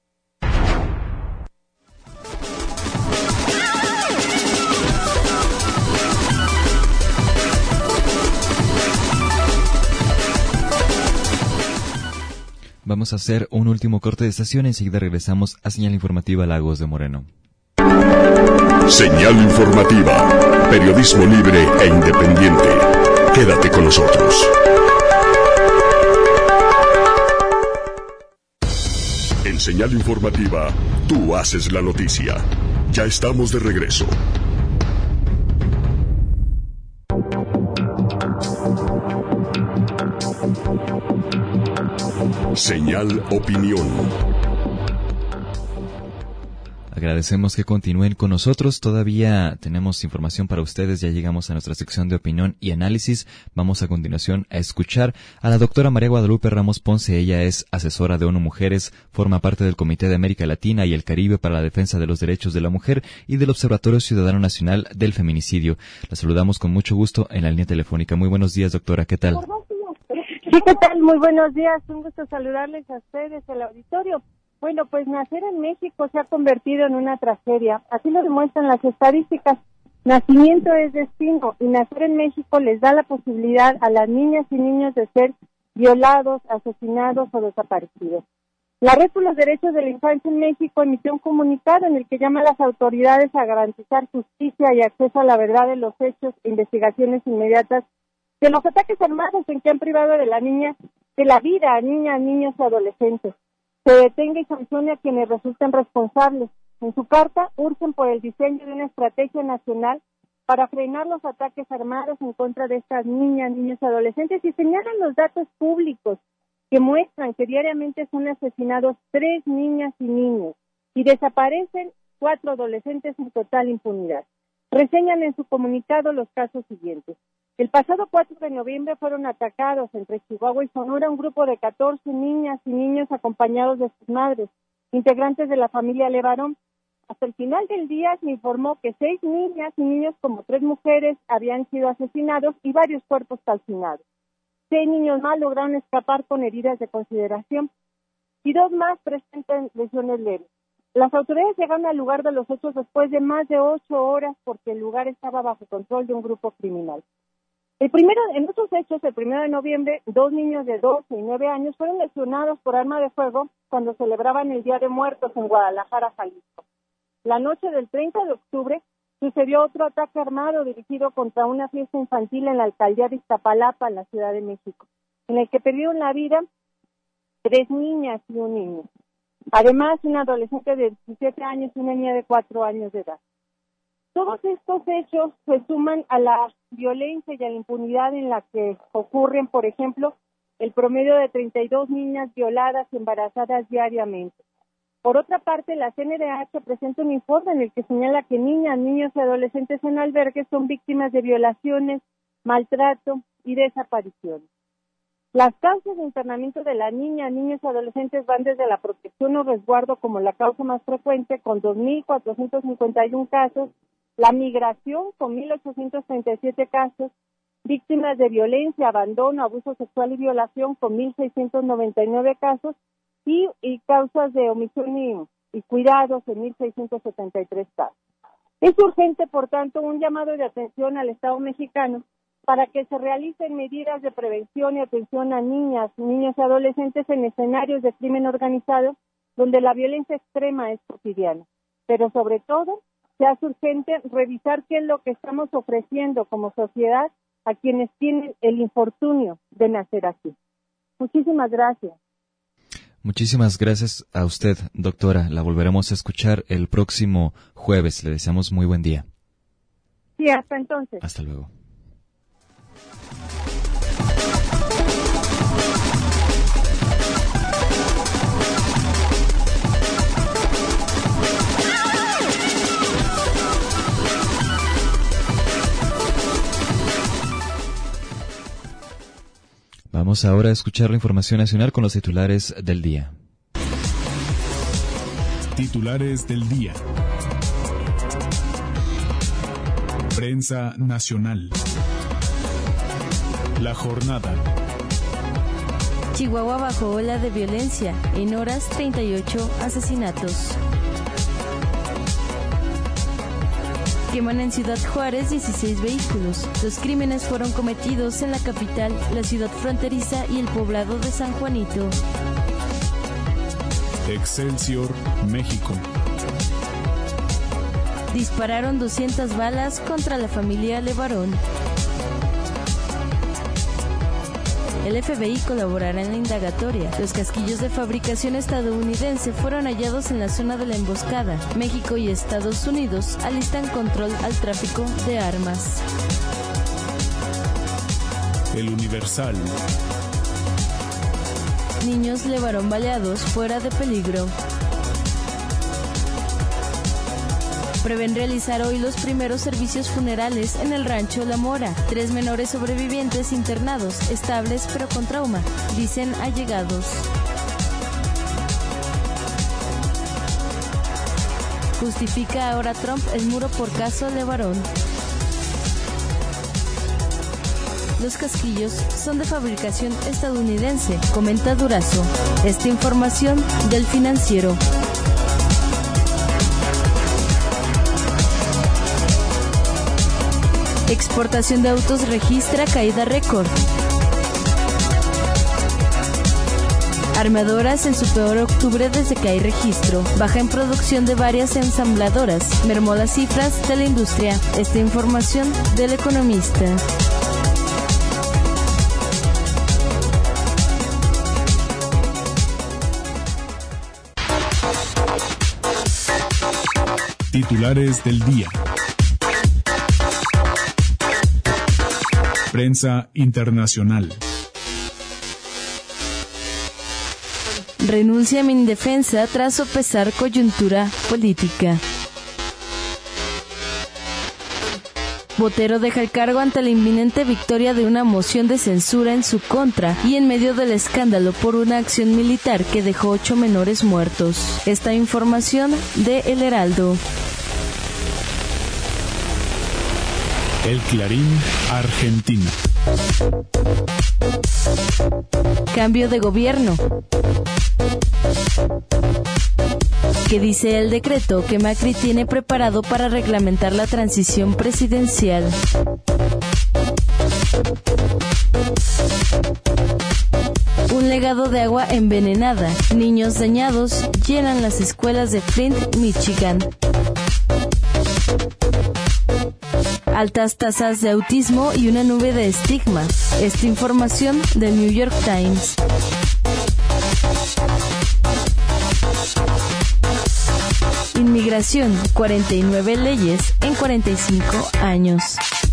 Vamos a hacer un último corte de estación y enseguida regresamos a Señal Informativa Lagos de Moreno.
Señal Informativa, periodismo libre e independiente. Quédate con nosotros. En Señal Informativa, tú haces la noticia. Ya estamos de regreso. Señal Opinión.
Agradecemos que continúen con nosotros. Todavía tenemos información para ustedes. Ya llegamos a nuestra sección de opinión y análisis. Vamos a continuación a escuchar a la doctora María Guadalupe Ramos Ponce. Ella es asesora de ONU Mujeres, forma parte del Comité de América Latina y el Caribe para la Defensa de los Derechos de la Mujer y del Observatorio Ciudadano Nacional del Feminicidio. La saludamos con mucho gusto en la línea telefónica. Muy buenos días, doctora. ¿Qué tal?
Sí, ¿qué tal? Muy buenos días. Un gusto saludarles a ustedes, el auditorio. Bueno, pues nacer en México se ha convertido en una tragedia. Así lo demuestran las estadísticas. Nacimiento es destino y nacer en México les da la posibilidad a las niñas y niños de ser violados, asesinados o desaparecidos. La Red por los Derechos de la Infancia en México emitió un comunicado en el que llama a las autoridades a garantizar justicia y acceso a la verdad de los hechos e investigaciones inmediatas de los ataques armados en que han privado de la vida a niñas, niños y adolescentes. Se detenga y sancione a quienes resulten responsables. En su carta, urgen por el diseño de una estrategia nacional para frenar los ataques armados en contra de estas niñas, niños y adolescentes y señalan los datos públicos que muestran que diariamente son asesinados 3 niñas y niños y desaparecen 4 adolescentes en total impunidad. Reseñan en su comunicado los casos siguientes. El pasado 4 de noviembre fueron atacados entre Chihuahua y Sonora un grupo de 14 niñas y niños acompañados de sus madres, integrantes de la familia Levarón. Hasta el final del día se informó que 6 niñas y niños, como 3 mujeres, habían sido asesinados y varios cuerpos calcinados. 6 niños más lograron escapar con heridas de consideración y 2 más presentan lesiones leves. Las autoridades llegaron al lugar de los hechos después de más de 8 horas porque el lugar estaba bajo control de un grupo criminal. En estos hechos, el 1 de noviembre, 2 niños de 12 y 9 años fueron lesionados por arma de fuego cuando celebraban el Día de Muertos en Guadalajara, Jalisco. La noche del 30 de octubre sucedió otro ataque armado dirigido contra una fiesta infantil en la alcaldía de Iztapalapa, en la Ciudad de México, en el que perdieron la vida 3 niñas y un niño. Además, una adolescente de 17 años y una niña de 4 años de edad. Todos estos hechos se suman a la violencia y a la impunidad en la que ocurren, por ejemplo, el promedio de 32 niñas violadas y embarazadas diariamente. Por otra parte, la CNDH presenta un informe en el que señala que niñas, niños y adolescentes en albergues son víctimas de violaciones, maltrato y desapariciones. Las causas de internamiento de las niñas, niños y adolescentes van desde la protección o resguardo como la causa más frecuente, con 2.451 casos, la migración con 1.837 casos, víctimas de violencia, abandono, abuso sexual y violación con 1.699 casos y causas de omisión y cuidados en 1.673 casos. Es urgente, por tanto, un llamado de atención al Estado mexicano para que se realicen medidas de prevención y atención a niñas, niños y adolescentes en escenarios de crimen organizado donde la violencia extrema es cotidiana. Pero sobre todo, se hace urgente revisar qué es lo que estamos ofreciendo como sociedad a quienes tienen el infortunio de nacer así. Muchísimas gracias.
Muchísimas gracias a usted, doctora. La volveremos a escuchar el próximo jueves. Le deseamos muy buen día.
Sí, hasta entonces.
Hasta luego. Vamos ahora a escuchar la información nacional con los titulares del día.
Titulares del día. Prensa nacional. La jornada.
Chihuahua bajo ola de violencia. En horas 38 asesinatos. Queman en Ciudad Juárez 16 vehículos. Los crímenes fueron cometidos en la capital, la ciudad fronteriza y el poblado de San Juanito.
Excelsior, México.
Dispararon 200 balas contra la familia Levarón. El FBI colaborará en la indagatoria. Los casquillos de fabricación estadounidense fueron hallados en la zona de la emboscada. México y Estados Unidos alistan control al tráfico de armas.
El Universal.
Niños Levarón baleados fuera de peligro. Prevén realizar hoy los primeros servicios funerales en el rancho La Mora. 3 menores sobrevivientes internados, estables pero con trauma, dicen allegados. Justifica ahora Trump el muro por caso Levarón. Los casquillos son de fabricación estadounidense, comenta Durazo. Esta información del Financiero. Exportación de autos registra caída récord. Armadoras en su peor octubre desde que hay registro. Baja en producción de varias ensambladoras. Mermó las cifras de la industria. Esta información del Economista.
Titulares del día. Prensa internacional.
Renuncia a Mindefensa tras sopesar coyuntura política. Botero deja el cargo ante la inminente victoria de una moción de censura en su contra y en medio del escándalo por una acción militar que dejó 8 menores muertos. Esta información de El Heraldo.
El Clarín, Argentina.
Cambio de gobierno. ¿Qué dice el decreto que Macri tiene preparado para reglamentar la transición presidencial? Un legado de agua envenenada. Niños dañados llenan las escuelas de Flint, Michigan. Altas tasas de autismo y una nube de estigma. Esta información del New York Times. Inmigración, 49 leyes en 45 años.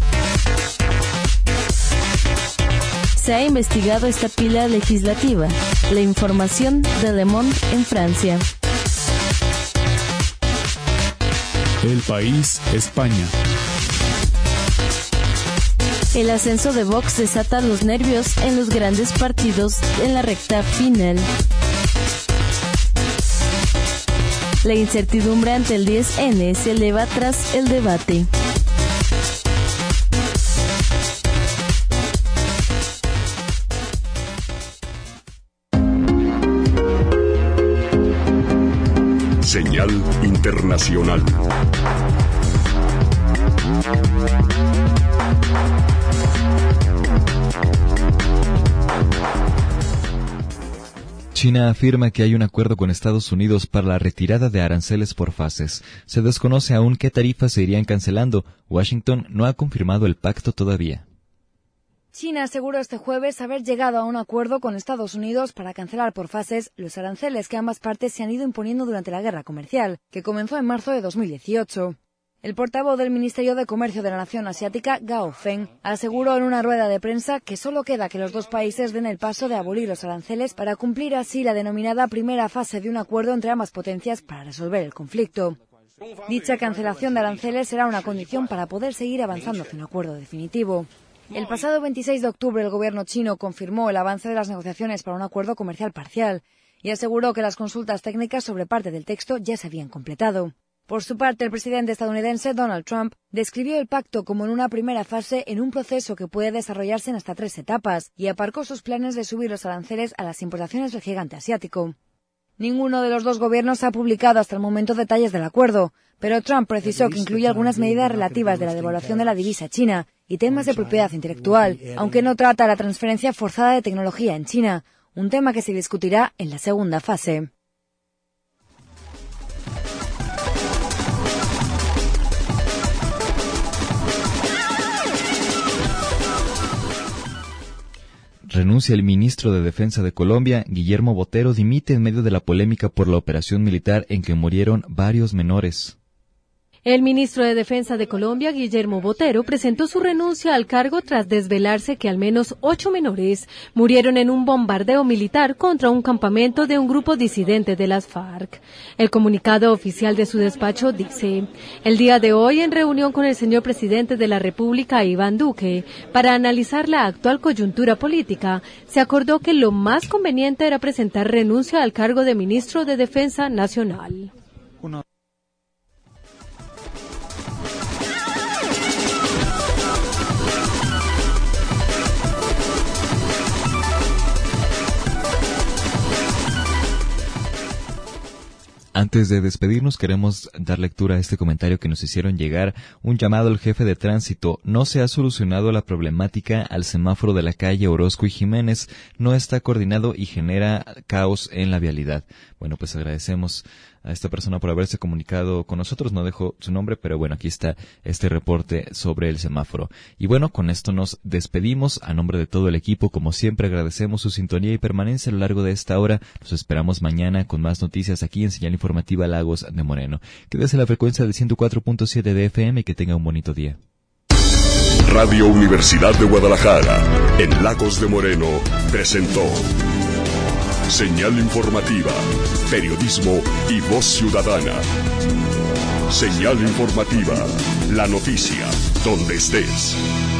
Se ha investigado esta pila legislativa. La información de Le Monde en Francia.
El País, España.
El ascenso de Vox desata los nervios en los grandes partidos en la recta final. La incertidumbre ante el 10N se eleva tras el debate.
Señal internacional.
China afirma que hay un acuerdo con Estados Unidos para la retirada de aranceles por fases. Se desconoce aún qué tarifas se irían cancelando. Washington no ha confirmado el pacto todavía.
China aseguró este jueves haber llegado a un acuerdo con Estados Unidos para cancelar por fases los aranceles que ambas partes se han ido imponiendo durante la guerra comercial, que comenzó en marzo de 2018. El portavoz del Ministerio de Comercio de la Nación Asiática, Gao Feng, aseguró en una rueda de prensa que solo queda que los dos países den el paso de abolir los aranceles para cumplir así la denominada primera fase de un acuerdo entre ambas potencias para resolver el conflicto. Dicha cancelación de aranceles será una condición para poder seguir avanzando hacia un acuerdo definitivo. El pasado 26 de octubre el gobierno chino confirmó el avance de las negociaciones para un acuerdo comercial parcial y aseguró que las consultas técnicas sobre parte del texto ya se habían completado. Por su parte, el presidente estadounidense Donald Trump describió el pacto como en una primera fase en un proceso que puede desarrollarse en hasta 3 etapas y aparcó sus planes de subir los aranceles a las importaciones del gigante asiático. Ninguno de los dos gobiernos ha publicado hasta el momento detalles del acuerdo, pero Trump precisó que incluye algunas medidas relativas de la devaluación de la divisa china y temas de propiedad intelectual, aunque no trata la transferencia forzada de tecnología en China, un tema que se discutirá en la segunda fase.
Renuncia el ministro de Defensa de Colombia, Guillermo Botero, dimite en medio de la polémica por la operación militar en que murieron varios menores.
El ministro de Defensa de Colombia, Guillermo Botero, presentó su renuncia al cargo tras desvelarse que al menos 8 menores murieron en un bombardeo militar contra un campamento de un grupo disidente de las FARC. El comunicado oficial de su despacho dice: el día de hoy, en reunión con el señor presidente de la República, Iván Duque, para analizar la actual coyuntura política, se acordó que lo más conveniente era presentar renuncia al cargo de ministro de Defensa Nacional.
Antes de despedirnos, queremos dar lectura a este comentario que nos hicieron llegar. Un llamado al jefe de tránsito. No se ha solucionado la problemática al semáforo de la calle Orozco y Jiménez. No está coordinado y genera caos en la vialidad. Bueno, pues agradecemos a esta persona por haberse comunicado con nosotros. No dejó su nombre, pero bueno, aquí está este reporte sobre el semáforo. Y bueno, con esto nos despedimos. A nombre de todo el equipo, como siempre, agradecemos su sintonía y permanencia a lo largo de esta hora. Los esperamos mañana con más noticias aquí en Señal Informativa Lagos de Moreno. Quédese en la frecuencia del 104.7 de FM y que tenga un bonito día.
Radio Universidad de Guadalajara, en Lagos de Moreno, presentó Señal Informativa, periodismo y voz ciudadana. Señal Informativa, la noticia, donde estés.